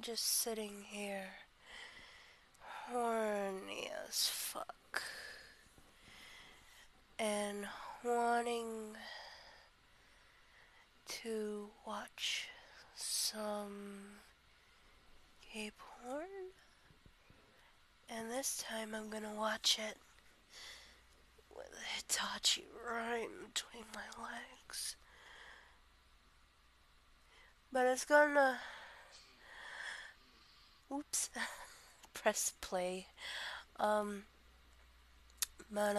just sitting here, horny as fuck, and wanting to watch some gay porn. And this time I'm gonna watch it with Hitachi right between my legs. But it's gonna... Oops. Press play. But,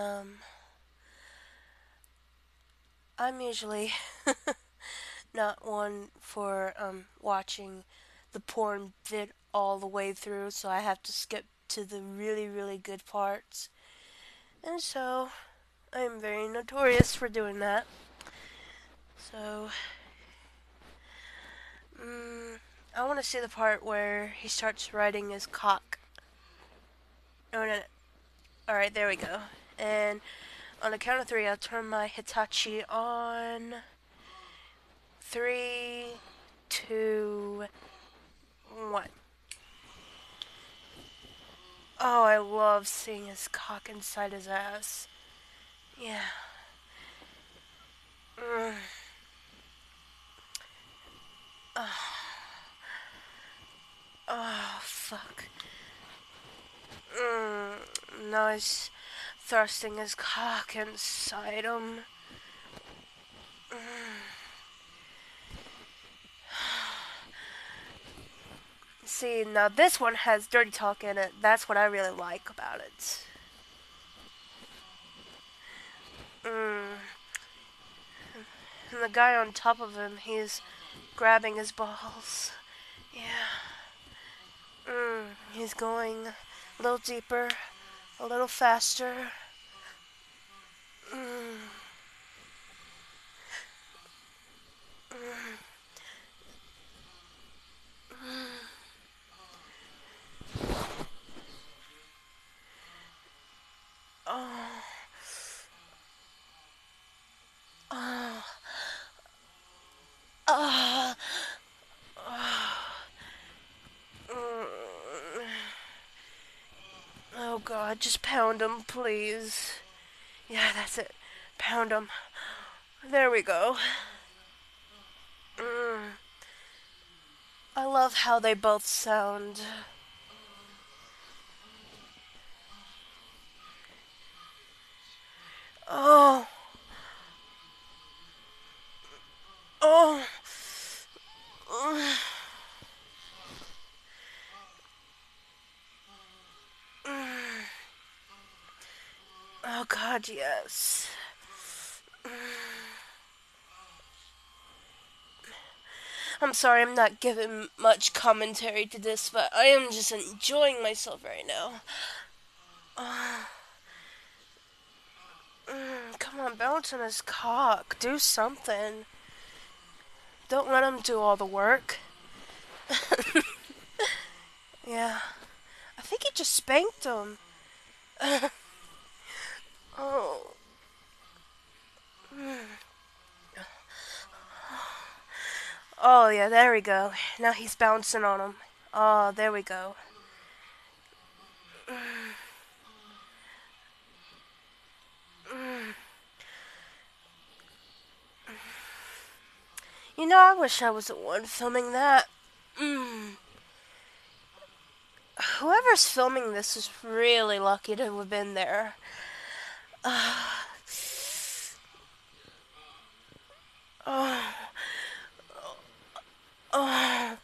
I'm usually not one for, watching the porn vid all the way through, so I have to skip to the really, really good parts. And so, I am very notorious for doing that. So, I want to see the part where he starts riding his cock. Oh, no. Alright, there we go. And on the count of three, I'll turn my Hitachi on. 3, 2, 1. Oh, I love seeing his cock inside his ass. Yeah. Oh, fuck. Now he's thrusting his cock inside him. See, now this one has dirty talk in it. That's what I really like about it. And the guy on top of him, he's grabbing his balls. Yeah. He's going a little deeper, a little faster. Oh. Oh. Oh. Oh God, just pound him, please. Yeah, that's it. Pound him. There we go. I love how they both sound. Oh. Oh. Oh God, yes. I'm sorry I'm not giving much commentary to this, but I am just enjoying myself right now. Come on, bounce on his cock. Do something. Don't let him do all the work. Yeah. I think he just spanked him. Oh. Oh, yeah, there we go. Now he's bouncing on him. Oh, there we go. You know, I wish I was the one filming that. Whoever's filming this is really lucky to have been there. Oh. Oh.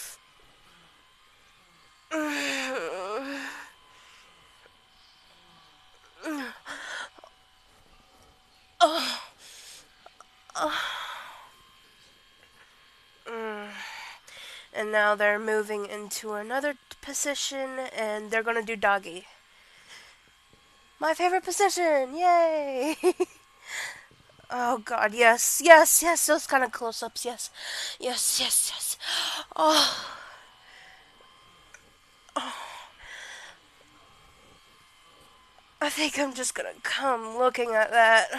And now they're moving into another position, and they're gonna do doggy. My favorite position! Yay! Oh God, yes, yes, yes, those kind of close-ups, yes. Yes, yes, yes. Oh. I think I'm just gonna come looking at that.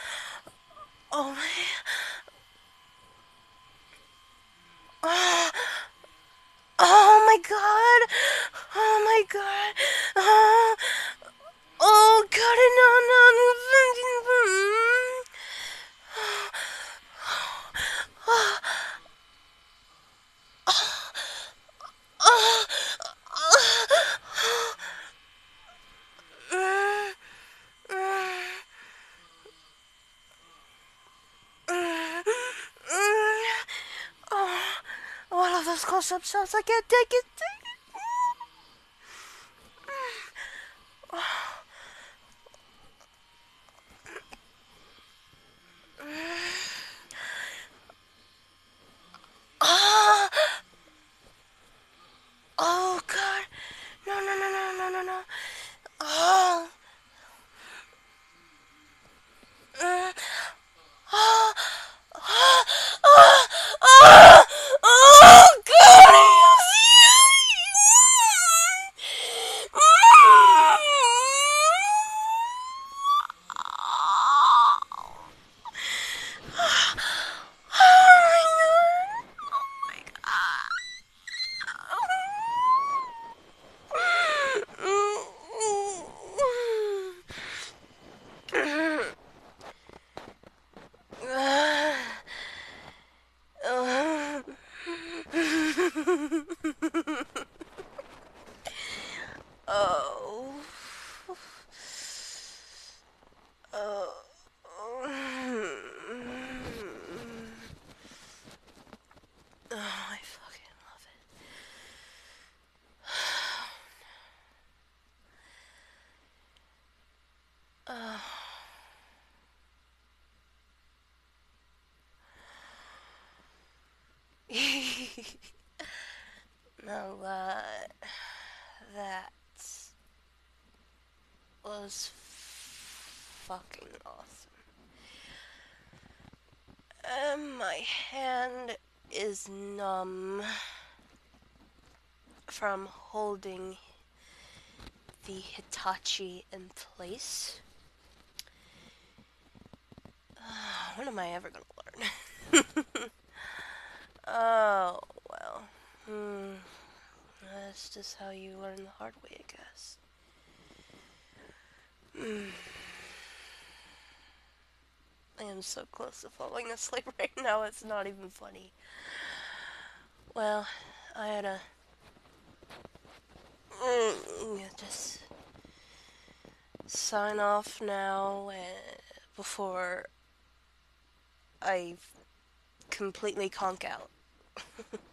Oh man. those close-up shots. I can't take it. Oh, oh God. No, no, no, no, no, no, no. Oh. Mm. Oh. Oh. Oh. Oh. Oh, God. Oh. Oh. Oh, I fucking love it. Oh. No, that was fucking awesome. My hand is numb from holding the Hitachi in place. When am I ever gonna learn? Oh, well. That's just how you learn the hard way, I guess. I am so close to falling asleep right now, it's not even funny. Well, I had to just sign off now before I completely conk out.